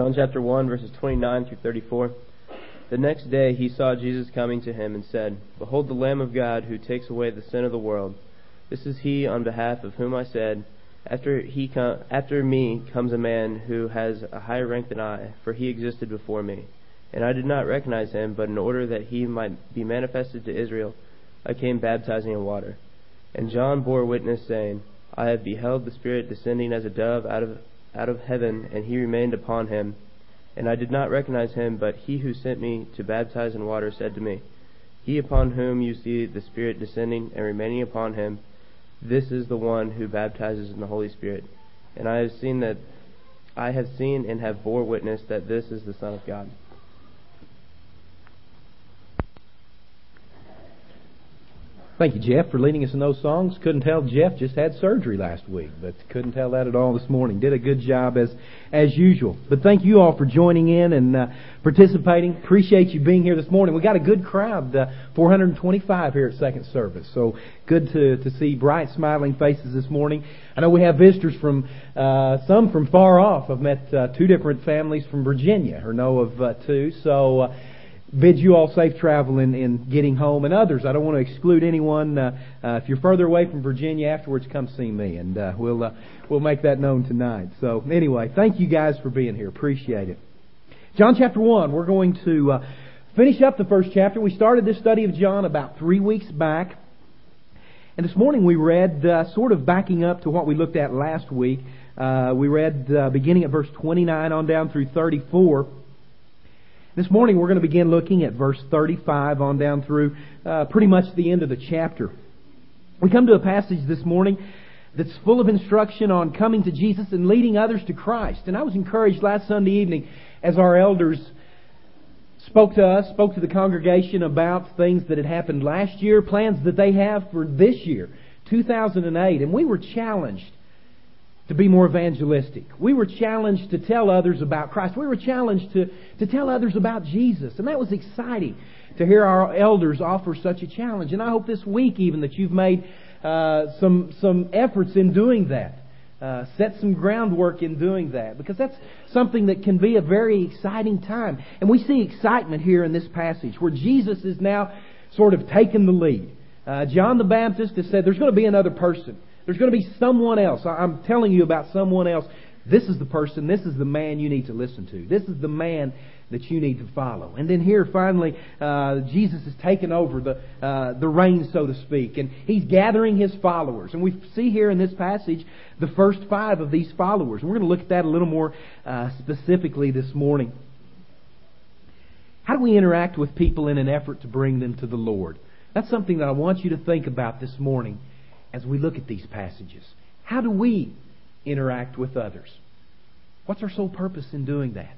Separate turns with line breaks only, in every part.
John chapter 1, verses 29 through 34. The next day he saw Jesus coming to him and said, Behold the Lamb of God who takes away the sin of the world. This is he on behalf of whom I said, After me comes a man who has a higher rank than I, for he existed before me. And I did not recognize him, but in order that he might be manifested to Israel, I came baptizing in water. And John bore witness, saying, I have beheld the Spirit descending as a dove out of heaven, and he remained upon him. And I did not recognize him, but he who sent me to baptize in water said to me, He upon whom you see the Spirit descending and remaining upon him, this is the one who baptizes in the Holy Spirit. And I have seen and have bore witness that this is the Son of God.
Thank you, Jeff, for leading us in those songs. Couldn't tell Jeff just had surgery last week, but couldn't tell that at all this morning. Did a good job as usual. But thank you all for joining in and participating. Appreciate you being here this morning. We got a good crowd, 425 here at second service. So good to see bright, smiling faces this morning. I know we have visitors from some from far off. I've met two different families from Virginia, or know of two. So bid you all safe travel in getting home, and others. I don't want to exclude anyone. If you're further away from Virginia afterwards, come see me, and we'll make that known tonight. So anyway, thank you guys for being here. Appreciate it. John chapter 1. We're going to finish up the first chapter. We started this study of John about 3 weeks back, and this morning we read sort of backing up to what we looked at last week. We read beginning at verse 29 on down through 34. This morning we're going to begin looking at verse 35 on down through pretty much the end of the chapter. We come to a passage this morning that's full of instruction on coming to Jesus and leading others to Christ. And I was encouraged last Sunday evening as our elders spoke to the congregation about things that had happened last year, plans that they have for this year, 2008. And we were challenged to be more evangelistic. We were challenged to tell others about Christ. We were challenged to tell others about Jesus. And that was exciting to hear our elders offer such a challenge. And I hope this week even that you've made some efforts in doing that. Set some groundwork in doing that. Because that's something that can be a very exciting time. And we see excitement here in this passage where Jesus is now sort of taken the lead. John the Baptist has said there's going to be another person. There's going to be someone else. I'm telling you about someone else. This is the person, this is the man you need to listen to. This is the man that you need to follow. And then here, finally, Jesus has taken over the reins, so to speak. And He's gathering His followers. And we see here in this passage the first 5 of these followers. And we're going to look at that a little more specifically this morning. How do we interact with people in an effort to bring them to the Lord? That's something that I want you to think about this morning as we look at these passages. How do we interact with others? What's our sole purpose in doing that?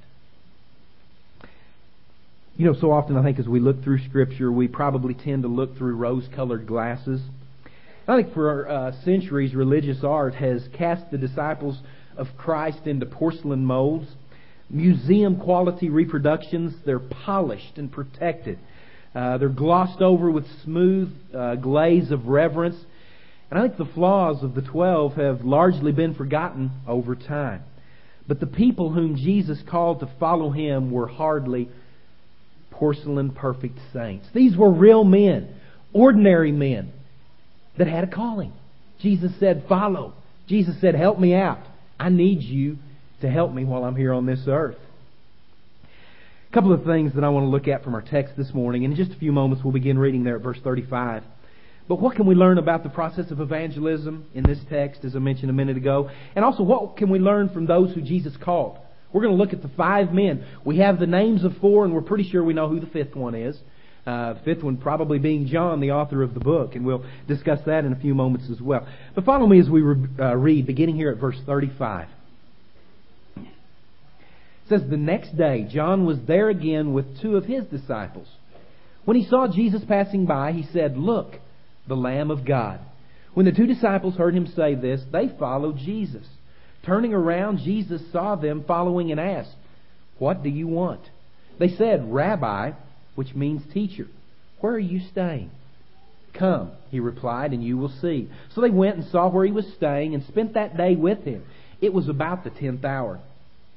You know, so often I think as we look through Scripture, we probably tend to look through rose-colored glasses. I think for centuries, religious art has cast the disciples of Christ into porcelain molds. Museum-quality reproductions, they're polished and protected. They're glossed over with smooth glaze of reverence. And I think the flaws of the 12 have largely been forgotten over time. But the people whom Jesus called to follow Him were hardly porcelain perfect saints. These were real men, ordinary men that had a calling. Jesus said, follow. Jesus said, help me out. I need you to help me while I'm here on this earth. A couple of things that I want to look at from our text this morning. And in just a few moments we'll begin reading there at verse 35. But what can we learn about the process of evangelism in this text, as I mentioned a minute ago? And also, what can we learn from those who Jesus called? We're going to look at the 5 men. We have the names of 4, and we're pretty sure we know who the 5th one is. The 5th one probably being John, the author of the book. And we'll discuss that in a few moments as well. But follow me as we read, beginning here at verse 35. It says, the next day, John was there again with 2 of his disciples. When he saw Jesus passing by, he said, look, the Lamb of God. When the 2 disciples heard him say this, they followed Jesus. Turning around, Jesus saw them following and asked, what do you want? They said, Rabbi, which means teacher, where are you staying? Come, he replied, and you will see. So they went and saw where he was staying and spent that day with him. It was about the 10th hour.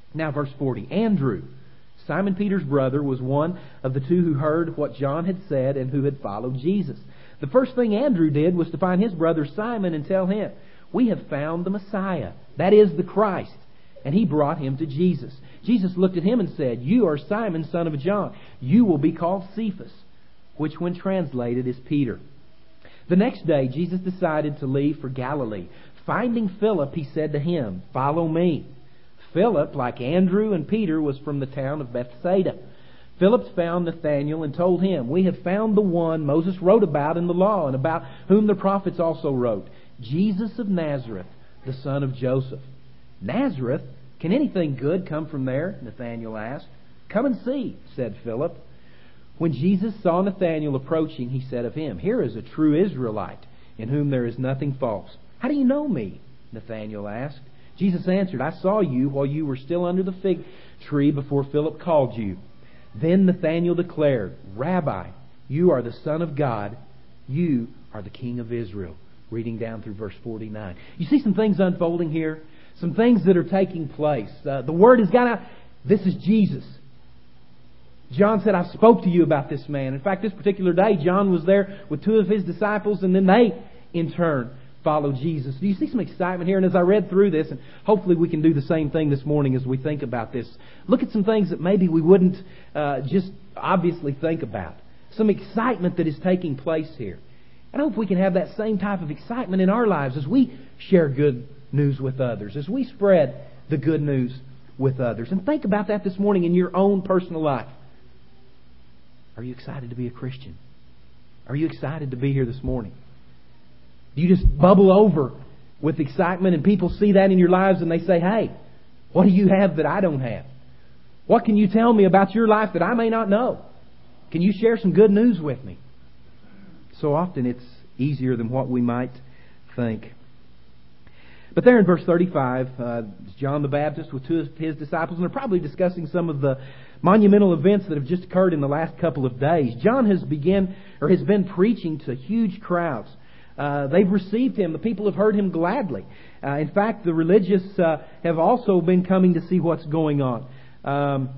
Now verse 40. Andrew, Simon Peter's brother, was one of the two who heard what John had said and who had followed Jesus. The first thing Andrew did was to find his brother Simon and tell him, "We have found the Messiah," that is, the Christ. And he brought him to Jesus. Jesus looked at him and said, "You are Simon, son of John. You will be called Cephas," which when translated is Peter. The next day Jesus decided to leave for Galilee. Finding Philip, he said to him, "Follow me." Philip, like Andrew and Peter, was from the town of Bethsaida. Philip found Nathanael and told him, "We have found the one Moses wrote about in the law and about whom the prophets also wrote, Jesus of Nazareth, the son of Joseph." "Nazareth? Can anything good come from there?" Nathanael asked. "Come and see," said Philip. When Jesus saw Nathanael approaching, he said of him, "Here is a true Israelite, in whom there is nothing false." "How do you know me?" Nathanael asked. Jesus answered, "I saw you while you were still under the fig tree before Philip called you." Then Nathanael declared, "Rabbi, you are the Son of God. You are the King of Israel." Reading down through verse 49. You see some things unfolding here? Some things that are taking place. The word has gone out. This is Jesus. John said, "I spoke to you about this man." In fact, this particular day, John was there with two of his disciples, and then they, in turn, followed Jesus. Do you see some excitement here? And as I read through this, and hopefully we can do the same thing this morning as we think about this, look at some things that maybe we wouldn't just obviously think about. Some excitement that is taking place here. And I hope we can have that same type of excitement in our lives as we share good news with others, as we spread the good news with others. And think about that this morning in your own personal life. Are you excited to be a Christian? Are you excited to be here this morning? Do you just bubble over with excitement and people see that in your lives and they say, "Hey, what do you have that I don't have? What can you tell me about your life that I may not know? Can you share some good news with me?" So often it's easier than what we might think. But there in verse 35, John the Baptist with two of his disciples, and they're probably discussing some of the monumental events that have just occurred in the last couple of days. John has been preaching to huge crowds. They've received him. The people have heard him gladly. In fact, the religious have also been coming to see what's going on.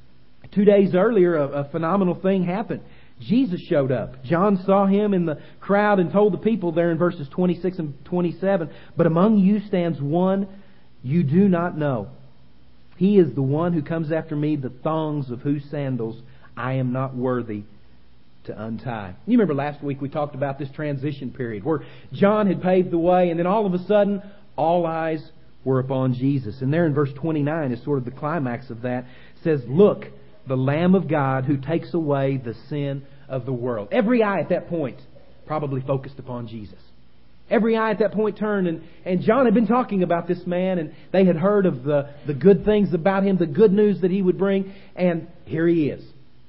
2 days earlier, a phenomenal thing happened. Jesus showed up. John saw him in the crowd and told the people there in verses 26 and 27, "But among you stands one you do not know. He is the one who comes after me, the thongs of whose sandals I am not worthy to untie." You remember last week we talked about this transition period where John had paved the way, and then all of a sudden all eyes were upon Jesus. And there in verse 29 is sort of the climax of that. It says, "Look, the Lamb of God who takes away the sin of the world." Every eye at that point probably focused upon Jesus. Every eye at that point turned, and John had been talking about this man, and they had heard of the good things about him, the good news that he would bring, and here he is.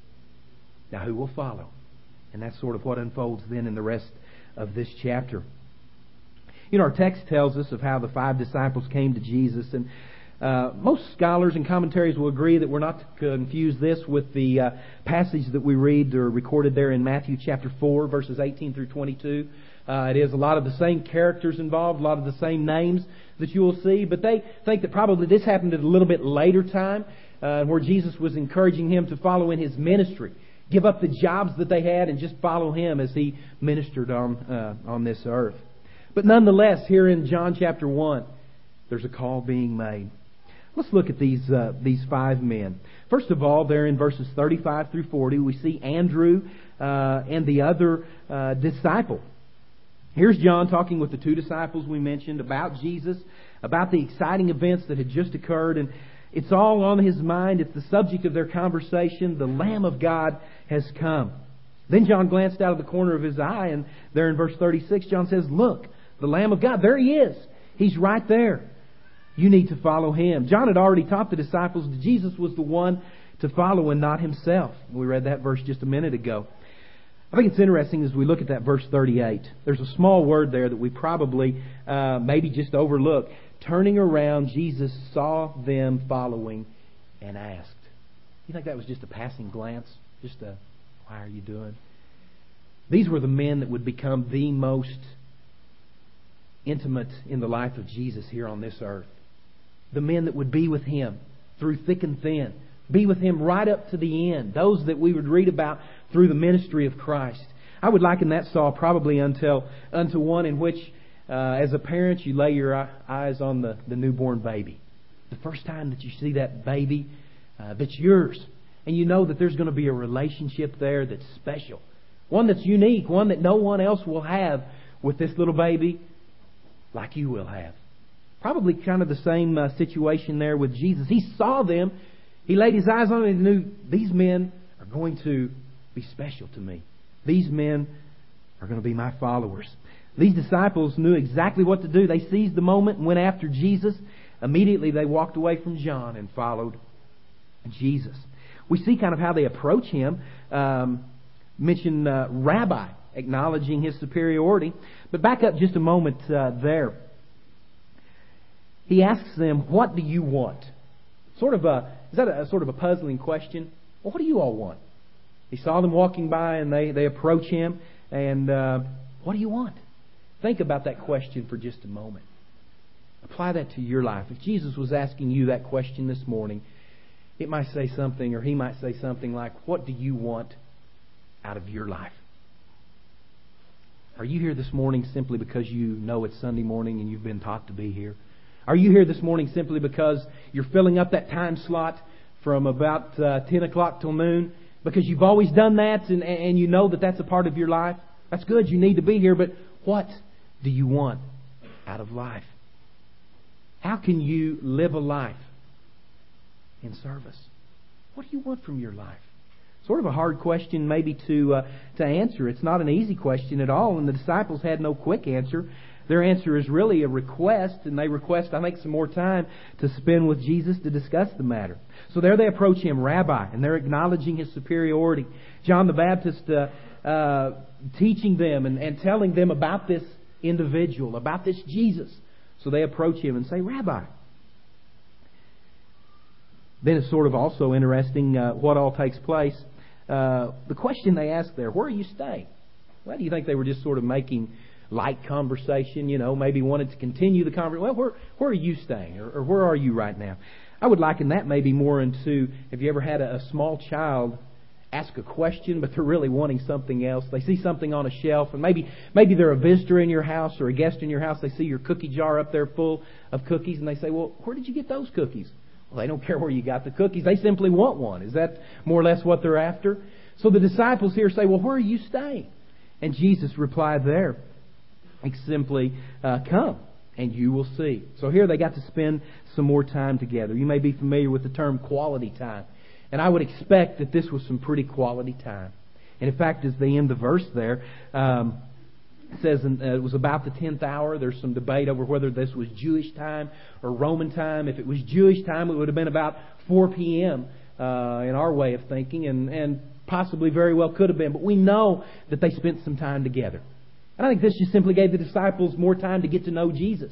Now who will follow? And that's sort of what unfolds then in the rest of this chapter. You know, our text tells us of how the 5 disciples came to Jesus, and most scholars and commentaries will agree that we're not to confuse this with the passage that we read or recorded there in Matthew chapter 4, verses 18 through 22. It is a lot of the same characters involved, a lot of the same names that you will see, but they think that probably this happened at a little bit later time where Jesus was encouraging him to follow in his ministry. Give up the jobs that they had and just follow him as he ministered on this earth. But nonetheless, here in John chapter 1, there's a call being made. Let's look at these 5 men. First of all, there in verses 35 through 40, we see Andrew and the other disciple. Here's John talking with the 2 disciples we mentioned about Jesus, about the exciting events that had just occurred, and it's all on his mind. It's the subject of their conversation. The Lamb of God has come. Then John glanced out of the corner of his eye, and there in verse 36, John says, "Look, the Lamb of God, there he is. He's right there. You need to follow him." John had already taught the disciples that Jesus was the one to follow and not himself. We read that verse just a minute ago. I think it's interesting as we look at that verse 38. There's a small word there that we probably maybe just overlook. Turning around, Jesus saw them following and asked. You think that was just a passing glance? Just a, "How are you doing?" These were the men that would become the most intimate in the life of Jesus here on this earth. The men that would be with him through thick and thin. Be with Him right up to the end. Those that we would read about through the ministry of Christ. I would liken that Saul probably unto one in which, as a parent, you lay your eyes on the newborn baby. The first time that you see that baby that's yours. And you know that there's going to be a relationship there that's special. One that's unique. One that no one else will have with this little baby like you will have. Probably kind of the same situation there with Jesus. He saw them. He laid His eyes on them and knew these men are going to be special to me. These men are going to be my followers. These disciples knew exactly what to do. They seized the moment and went after Jesus. Immediately they walked away from John and followed Jesus. We see kind of how they approach Him. Mention Rabbi, acknowledging His superiority. But back up just a moment there. He asks them, "What do you want?" Is that a sort of a puzzling question? Well, what do you all want? He saw them walking by and they approach Him. And what do you want? Think about that question for just a moment. Apply that to your life. If Jesus was asking you that question this morning, it might say something, or He might say something like, "What do you want out of your life?" Are you here this morning simply because you know it's Sunday morning and you've been taught to be here? Are you here this morning simply because you're filling up that time slot from about 10 o'clock till noon? Because you've always done that and you know that that's a part of your life? That's good. You need to be here. But what do you want out of life? How can you live a life in service? What do you want from your life? Sort of a hard question maybe to answer. It's not an easy question at all. And the disciples had no quick answer. Their answer is really a request, and they request, I think, some more time to spend with Jesus to discuss the matter. So there they approach Him, "Rabbi," and they're acknowledging His superiority. John the Baptist teaching them and telling them about this individual, about this Jesus. So they approach Him and say, "Rabbi." Then it's sort of also interesting what all takes place. The question they ask there, "Where are you staying?" Well, do you think they were just sort of making light conversation, maybe wanted to continue the conversation? Well, where are you staying? Or where are you right now? I would liken that maybe more into, have you ever had a small child ask a question, but they're really wanting something else? They see something on a shelf, and maybe they're a visitor in your house or a guest in your house. They see your cookie jar up there full of cookies, and they say, "Well, where did you get those cookies?" Well, they don't care where you got the cookies. They simply want one. Is that more or less what they're after? So the disciples here say, "Well, where are you staying?" And Jesus replied there, simply, "Come and you will see." So here they got to spend some more time together. You may be familiar with the term quality time. And I would expect that this was some pretty quality time. And in fact, as they end the verse there, it says it was about the 10th hour. There's some debate over whether this was Jewish time or Roman time. If it was Jewish time, it would have been about 4 p.m. In our way of thinking, and possibly very well could have been. But we know that they spent some time together. And I think this just simply gave the disciples more time to get to know Jesus.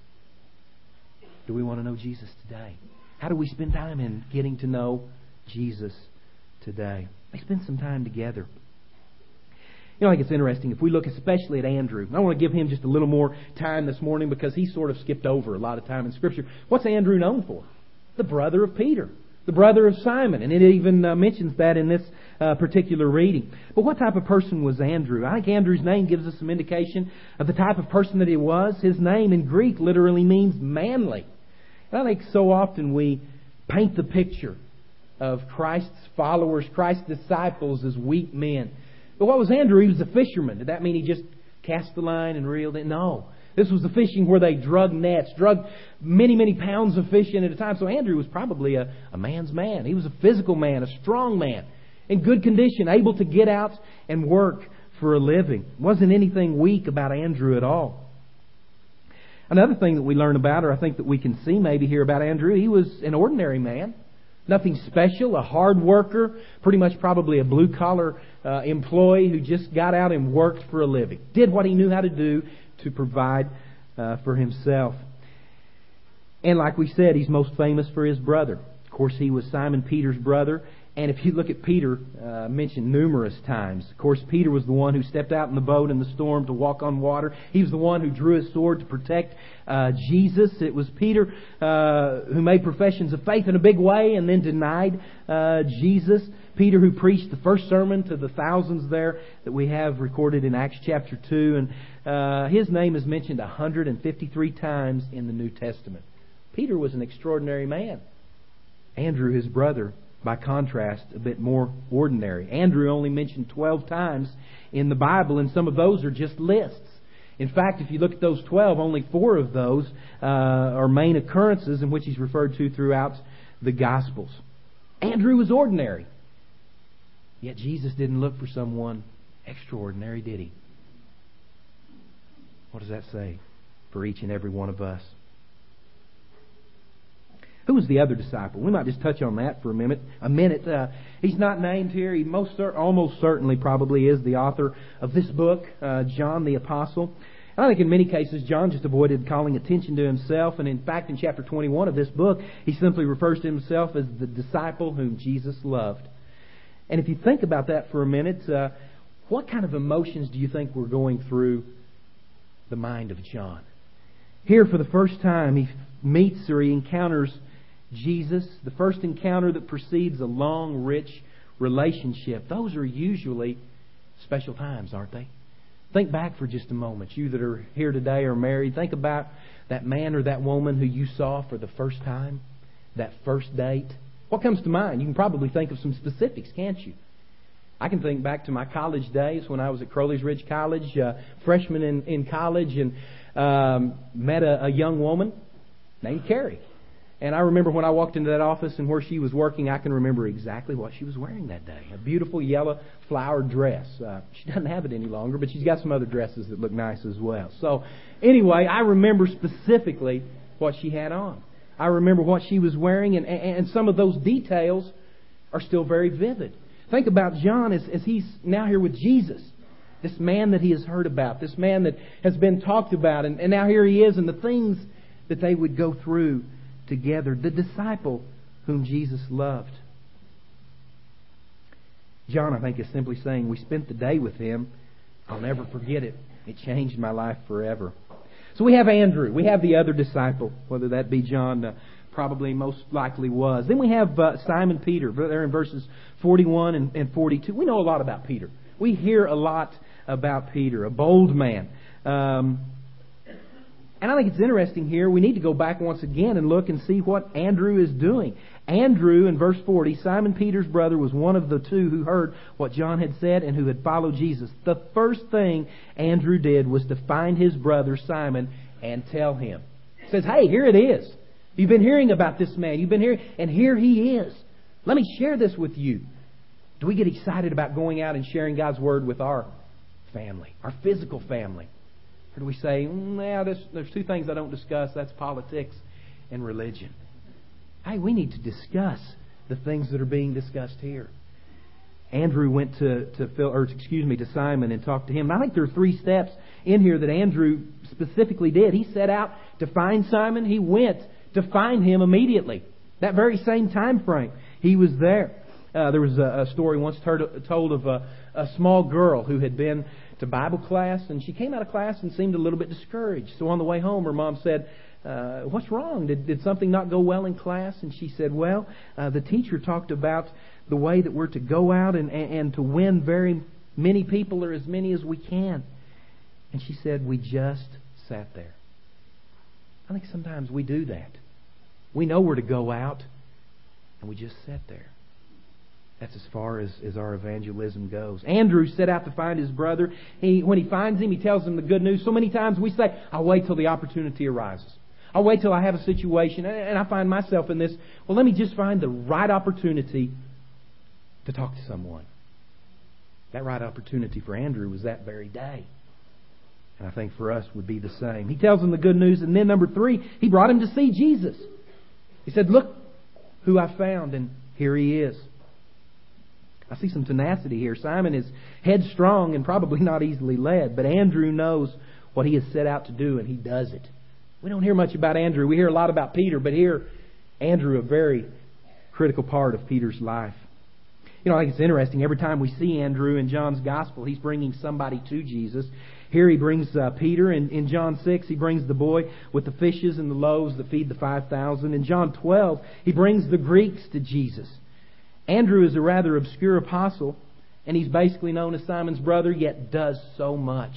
Do we want to know Jesus today? How do we spend time in getting to know Jesus today? They spend some time together. I think it's interesting if we look especially at Andrew. I want to give him just a little more time this morning because he sort of skipped over a lot of time in Scripture. What's Andrew known for? The brother of Peter. The brother of Simon. And it even mentions that in this particular reading. But what type of person was Andrew? I think Andrew's name gives us some indication of the type of person that he was. His name in Greek literally means manly. And I think so often we paint the picture of Christ's followers, Christ's disciples as weak men. But what was Andrew? He was a fisherman. Did that mean he just cast the line and reeled it? No. This was the fishing where they drug nets, drug many, many pounds of fish in at a time. So Andrew was probably a man's man. He was a physical man, a strong man, in good condition, able to get out and work for a living. Wasn't anything weak about Andrew at all. Another thing that we learn about, or I think that we can see maybe here about Andrew, he was an ordinary man. Nothing special, a hard worker, pretty much probably a blue-collar employee who just got out and worked for a living. Did what he knew how to do to provide for himself. And like we said, he's most famous for his brother. Of course, he was Simon Peter's brother, And if you look at Peter, mentioned numerous times. Of course, Peter was the one who stepped out in the boat in the storm to walk on water. He was the one who drew his sword to protect Jesus. It was Peter who made professions of faith in a big way and then denied Jesus. Peter who preached the first sermon to the thousands there that we have recorded in Acts chapter 2. And his name is mentioned 153 times in the New Testament. Peter was an extraordinary man. Andrew, his brother, by contrast, a bit more ordinary. Andrew only mentioned 12 times in the Bible, and some of those are just lists. In fact, if you look at those 12, only 4 of those are main occurrences in which he's referred to throughout the Gospels. Andrew was ordinary. Yet Jesus didn't look for someone extraordinary, did He? What does that say for each and every one of us? Who was the other disciple? We might just touch on that for a minute. He's not named here. He almost certainly probably is the author of this book, John the Apostle. And I think in many cases John just avoided calling attention to himself. And in fact, in chapter 21 of this book, he simply refers to himself as the disciple whom Jesus loved. And if you think about that for a minute, what kind of emotions do you think were going through the mind of John? Here, for the first time, he meets or he encounters Jesus, the first encounter that precedes a long, rich relationship. Those are usually special times, aren't they? Think back for just a moment. You that are here today are married. Think about that man or that woman who you saw for the first time, that first date. What comes to mind? You can probably think of some specifics, can't you? I can think back to my college days when I was at Crowley's Ridge College, freshman in college, and met a young woman named Carrie. And I remember when I walked into that office and where she was working, I can remember exactly what she was wearing that day. A beautiful yellow flowered dress. She doesn't have it any longer, but she's got some other dresses that look nice as well. So anyway, I remember specifically what she had on. I remember what she was wearing, and some of those details are still very vivid. Think about John as he's now here with Jesus. This man that he has heard about. This man that has been talked about. And now here he is, and the things that they would go through together. The disciple whom Jesus loved. John, I think, is simply saying, we spent the day with him. I'll never forget it. It changed my life forever. So we have Andrew. We have the other disciple, whether that be John, probably most likely was. Then we have Simon Peter. There in verses 41 and 42. We know a lot about Peter. We hear a lot about Peter, a bold man. And I think it's interesting here. We need to go back once again and look and see what Andrew is doing. Andrew, in verse 40, Simon Peter's brother, was one of the 2 who heard what John had said and who had followed Jesus. The first thing Andrew did was to find his brother Simon and tell him. He says, hey, here it is. You've been hearing about this man. You've been hearing, and here he is. Let me share this with you. Do we get excited about going out and sharing God's Word with our family, our physical family? Or do we say, there's 2 things I don't discuss. That's politics and religion. Hey, we need to discuss the things that are being discussed here. Andrew went to Simon and talked to him. And I think there are 3 steps in here that Andrew specifically did. He set out to find Simon. He went to find him immediately. That very same time frame, he was there. There was a story once told of a small girl who had been to Bible class, and she came out of class and seemed a little bit discouraged. So on the way home, her mom said, what's wrong? Did something not go well in class? And she said, well, the teacher talked about the way that we're to go out and to win very many people, or as many as we can. And she said, we just sat there. I think sometimes we do that. We know we're to go out, and we just sit there. That's as far as our evangelism goes. Andrew set out to find his brother. When he finds him, he tells him the good news. So many times we say, I'll wait till the opportunity arises. I'll wait till I have a situation. And I find myself in this, well, let me just find the right opportunity to talk to someone. That right opportunity for Andrew was that very day. And I think for us would be the same. He tells him the good news. And then number 3, he brought him to see Jesus. He said, look who I found, and here he is. I see some tenacity here. Simon is headstrong and probably not easily led, but Andrew knows what he has set out to do, and he does it. We don't hear much about Andrew. We hear a lot about Peter, but here, Andrew, a very critical part of Peter's life. I think it's interesting. Every time we see Andrew in John's Gospel, he's bringing somebody to Jesus. Here he brings Peter. In John 6, he brings the boy with the fishes and the loaves that feed the 5,000. In John 12, he brings the Greeks to Jesus. Andrew is a rather obscure apostle, and he's basically known as Simon's brother, yet does so much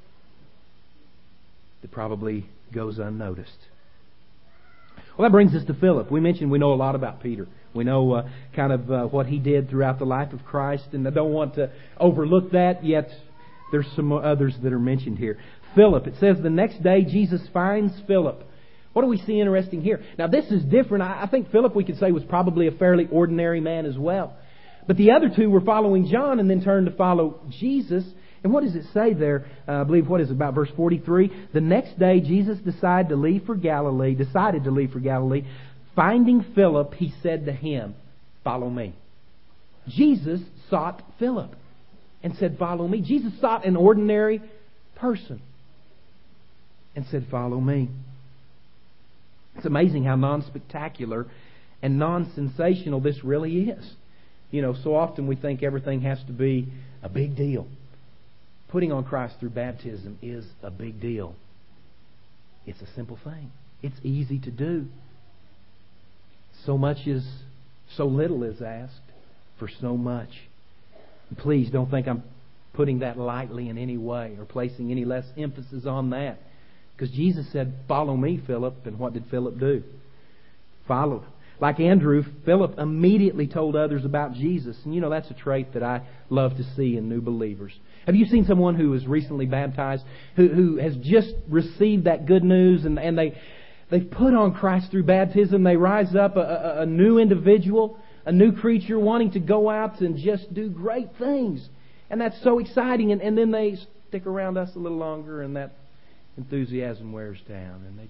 that probably goes unnoticed. Well, that brings us to Philip. We mentioned we know a lot about Peter. We know what he did throughout the life of Christ, and I don't want to overlook that, yet there's some others that are mentioned here. Philip, it says the next day Jesus finds Philip. What do we see interesting here? Now this is different. I think Philip, we could say, was probably a fairly ordinary man as well. But the other two were following John and then turned to follow Jesus. And what does it say there? I believe, about verse 43? The next day Jesus decided to leave for Galilee. Finding Philip, he said to him, "Follow me." Jesus sought Philip and said, "Follow me." Jesus sought an ordinary person and said, "Follow me." It's amazing how non-spectacular and non-sensational this really is. So often we think everything has to be a big deal. Putting on Christ through baptism is a big deal. It's a simple thing. It's easy to do. So little is asked for so much. And please don't think I'm putting that lightly in any way or placing any less emphasis on that. Because Jesus said, "Follow me, Philip." And what did Philip do? Followed. Like Andrew, Philip immediately told others about Jesus. And that's a trait that I love to see in new believers. Have you seen someone who was recently baptized, who has just received that good news and they've put on Christ through baptism? They rise up a new individual, a new creature, wanting to go out and just do great things. And that's so exciting. And then they stick around us a little longer and that enthusiasm wears down. And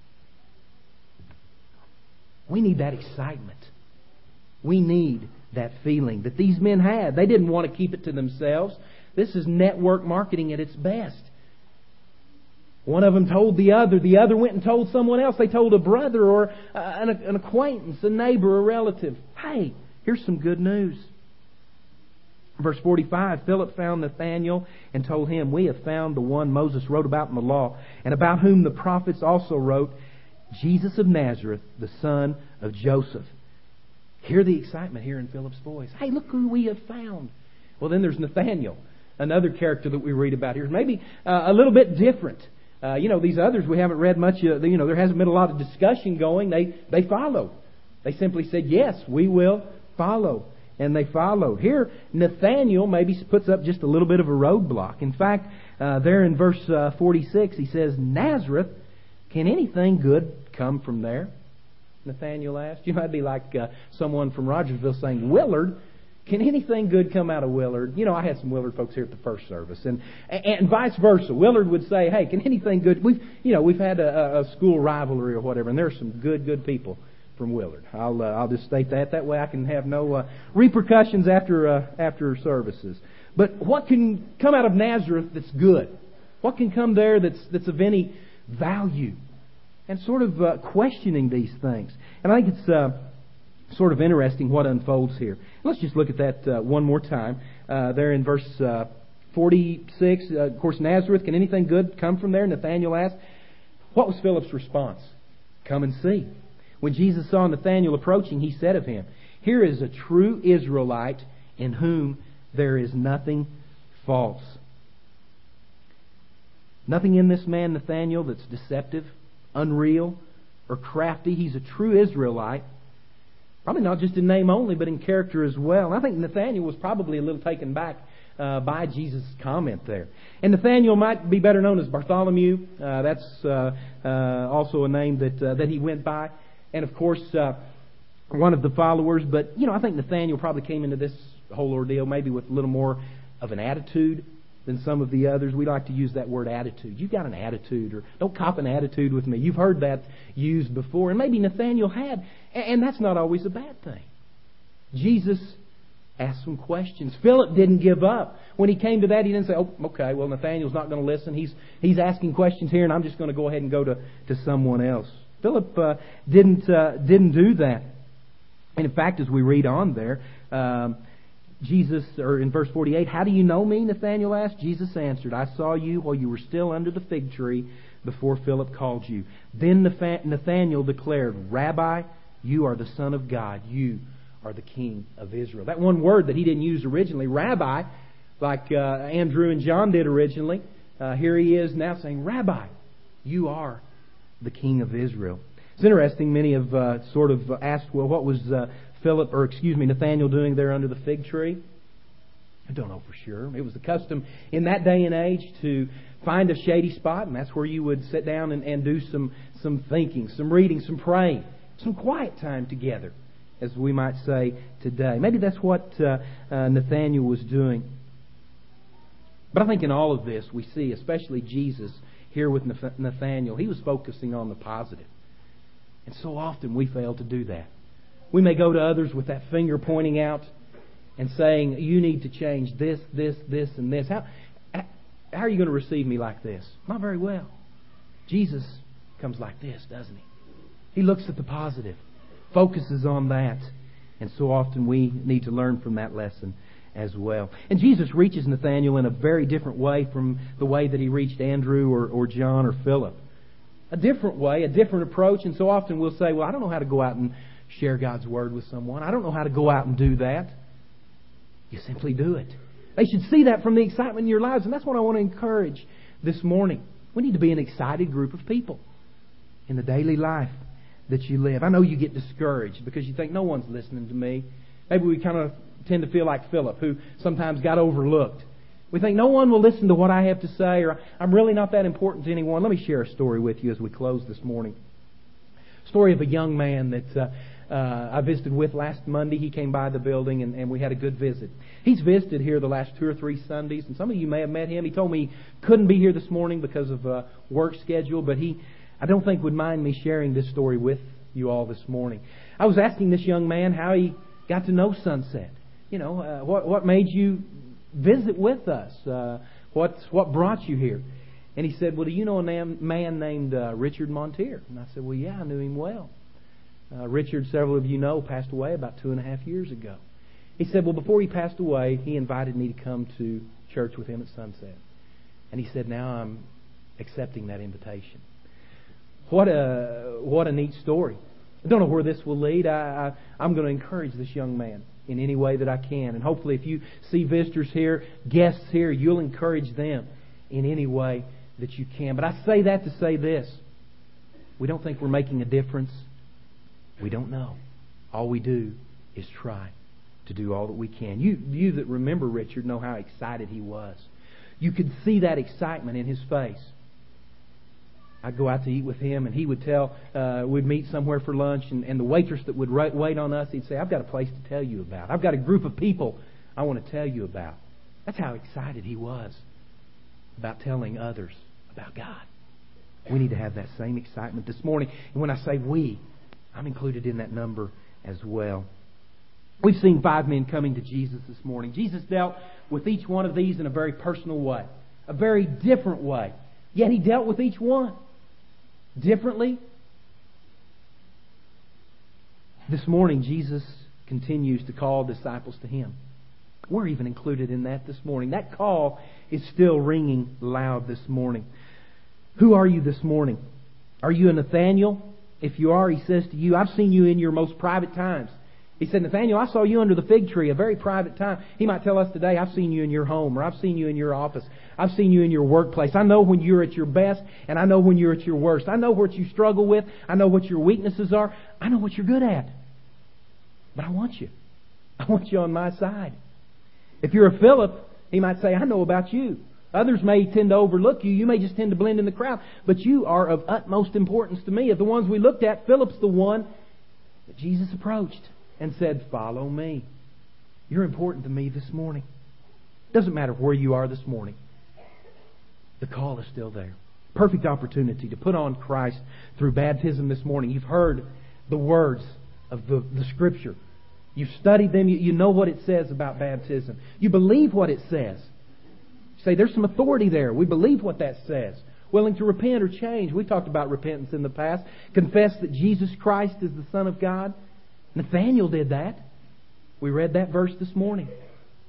we need that excitement. We need that feeling that these men had. They didn't want to keep it to themselves. This is network marketing at its best. One of them told the other. The other went and told someone else. They told a brother or an acquaintance, a neighbor, a relative. Hey, here's some good news. Verse 45, Philip found Nathanael and told him, "We have found the one Moses wrote about in the law, and about whom the prophets also wrote, Jesus of Nazareth, the son of Joseph." Hear the excitement here in Philip's voice. Hey, look who we have found. Well, then there's Nathanael, another character that we read about here. Maybe a little bit different. These others we haven't read much. There hasn't been a lot of discussion going. They followed. They simply said, "Yes, we will follow." And they followed. Here, Nathanael maybe puts up just a little bit of a roadblock. In fact, there in verse 46, he says, "Nazareth, can anything good come from there?" Nathanael asked. That'd be like someone from Rogersville saying, "Willard, can anything good come out of Willard?" I had some Willard folks here at the first service, and vice versa. Willard would say, "Hey, can anything good?" We've had a school rivalry or whatever, and there are some good people from Willard. I'll just state that way I can have no repercussions after services. But what can come out of Nazareth that's good? What can come there that's of any value? And sort of questioning these things. And I think it's sort of interesting what unfolds here. Let's just look at that one more time. There in verse 46, of course, Nazareth, can anything good come from there? Nathanael asked. What was Philip's response? "Come and see." When Jesus saw Nathanael approaching, he said of him, "Here is a true Israelite in whom there is nothing false." Nothing in this man, Nathanael, that's deceptive, unreal, or crafty. He's a true Israelite. Probably not just in name only, but in character as well. And I think Nathanael was probably a little taken back by Jesus' comment there. And Nathanael might be better known as Bartholomew. That's also a name that he went by. And of course, one of the followers. But, I think Nathanael probably came into this whole ordeal maybe with a little more of an attitude than some of the others. We like to use that word attitude. You've got an attitude, or don't cop an attitude with me. You've heard that used before. And maybe Nathanael had. And that's not always a bad thing. Jesus asked some questions. Philip didn't give up. When he came to that, he didn't say, "Oh, okay, well, Nathanael's not going to listen. He's asking questions here, and I'm just going to go ahead and go to someone else." Philip didn't do that. And in fact, as we read on there, Jesus, or in verse 48, "How do you know me?" Nathanael asked. Jesus answered, "I saw you while you were still under the fig tree before Philip called you." Then Nathanael declared, "Rabbi, you are the Son of God. You are the King of Israel." That one word that he didn't use originally, rabbi, like Andrew and John did originally, here he is now saying, "Rabbi, you are the King of Israel." It's interesting, many have sort of asked, well, what was Nathanael doing there under the fig tree? I don't know for sure. It was the custom in that day and age to find a shady spot, and that's where you would sit down and do some thinking, some reading, some praying, some quiet time together, as we might say today. Maybe that's what Nathanael was doing. But I think in all of this we see, especially Jesus here with Nathanael, he was focusing on the positive. And so often we fail to do that. We may go to others with that finger pointing out and saying, "You need to change this, this, this, and this." How are you going to receive me like this? Not very well. Jesus comes like this, doesn't he? He looks at the positive, focuses on that. And so often we need to learn from that lesson as well. And Jesus reaches Nathanael in a very different way from the way that he reached Andrew or John or Philip. A different way, a different approach. And so often we'll say, "Well, I don't know how to go out and share God's Word with someone. I don't know how to go out and do that." You simply do it. They should see that from the excitement in your lives. And that's what I want to encourage this morning. We need to be an excited group of people in the daily life that you live. I know you get discouraged because you think, "No one's listening to me." Maybe we kind of tend to feel like Philip, who sometimes got overlooked. We think, "No one will listen to what I have to say," or "I'm really not that important to anyone." Let me share a story with you as we close this morning. Story of a young man that I visited with last Monday. He came by the building and we had a good visit. He's visited here the last 2 or 3 Sundays, and some of you may have met him. He told me he couldn't be here this morning because of a work schedule, but I don't think would mind me sharing this story with you all this morning. I was asking this young man how he got to know Sunset. What made you visit with us? What brought you here? And he said, "Well, do you know a man named Richard Montier?" And I said, "Well, yeah, I knew him well." Richard, several of you know, passed away about 2.5 years ago. He said, "Well, before he passed away, he invited me to come to church with him at Sunset." And he said, "Now I'm accepting that invitation." What a neat story. I don't know where this will lead. I'm going to encourage this young man in any way that I can. And hopefully if you see visitors here, guests here, you'll encourage them in any way that you can. But I say that to say this. We don't think we're making a difference. We don't know. All we do is try to do all that we can. You that remember Richard know how excited he was. You could see that excitement in his face. I'd go out to eat with him, and he would tell, we'd meet somewhere for lunch, and the waitress that would wait on us, he'd say, "I've got a place to tell you about. I've got a group of people I want to tell you about." That's how excited he was about telling others about God. We need to have that same excitement this morning. And when I say we, I'm included in that number as well. We've seen 5 men coming to Jesus this morning. Jesus dealt with each one of these in a very personal way, a very different way. Yet He dealt with each one differently. This morning, Jesus continues to call disciples to Him. We're even included in that this morning. That call is still ringing loud this morning. Who are you this morning? Are you a Nathanael? If you are, He says to you, "I've seen you in your most private times." He said, "Nathanael, I saw you under the fig tree, a very private time." He might tell us today, "I've seen you in your home," or "I've seen you in your office. I've seen you in your workplace. I know when you're at your best, and I know when you're at your worst. I know what you struggle with. I know what your weaknesses are. I know what you're good at. But I want you. I want you on my side." If you're a Philip, he might say, "I know about you. Others may tend to overlook you. You may just tend to blend in the crowd. But you are of utmost importance to me." Of the ones we looked at, Philip's the one that Jesus approached and said, "Follow me." You're important to me this morning. Doesn't matter where you are this morning. The call is still there. Perfect opportunity to put on Christ through baptism this morning. You've heard the words of the Scripture. You've studied them. You know what it says about baptism. You believe what it says. You say, "There's some authority there." We believe what that says. Willing to repent or change. We talked about repentance in the past. Confess that Jesus Christ is the Son of God. Nathanael did that. We read that verse this morning.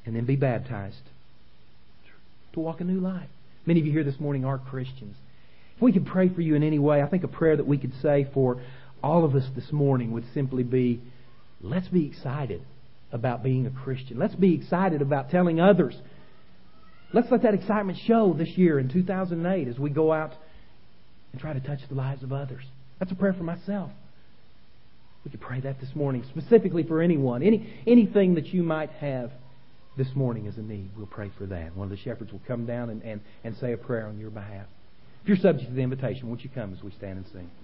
and then be baptized to walk a new life. Many of you here this morning are Christians. If we could pray for you in any way, I think a prayer that we could say for all of us this morning would simply be, let's be excited about being a Christian. Let's be excited about telling others. Let's let that excitement show this year in 2008 as we go out and try to touch the lives of others. That's a prayer for myself. We could pray that this morning, specifically for anyone. Anything that you might have this morning as a need, we'll pray for that. One of the shepherds will come down and say a prayer on your behalf. If you're subject to the invitation, won't you come as we stand and sing?